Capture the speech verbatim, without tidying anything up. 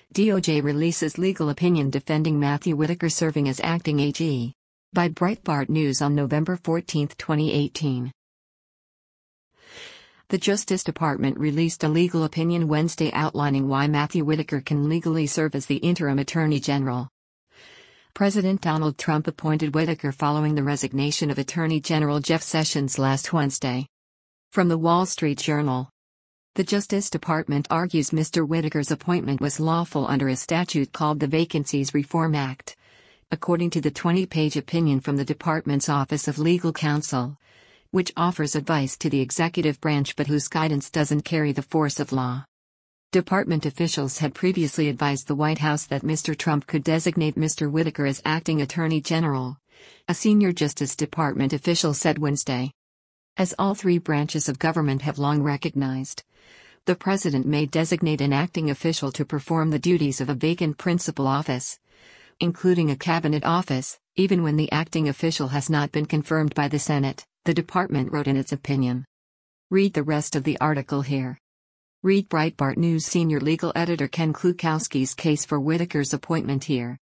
D O J releases legal opinion defending Matthew Whitaker serving as acting A G. By Breitbart News on November fourteenth, twenty eighteen. The Justice Department released a legal opinion Wednesday outlining why Matthew Whitaker can legally serve as the interim Attorney General. President Donald Trump appointed Whitaker following the resignation of Attorney General Jeff Sessions last Wednesday. From The Wall Street Journal. The Justice Department argues Mister Whitaker's appointment was lawful under a statute called the Vacancies Reform Act. According to the twenty-page opinion from the department's Office of Legal Counsel, which offers advice to the executive branch but whose guidance doesn't carry the force of law. Department officials had previously advised the White House that Mister Trump could designate Mister Whitaker as acting Attorney General, a senior Justice Department official said Wednesday. As all three branches of government have long recognized, the president may designate an acting official to perform the duties of a vacant principal office, including a cabinet office, even when the acting official has not been confirmed by the Senate, the department wrote in its opinion. Read the rest of the article here. Read Breitbart News senior legal editor Ken Klukowski's case for Whitaker's appointment here.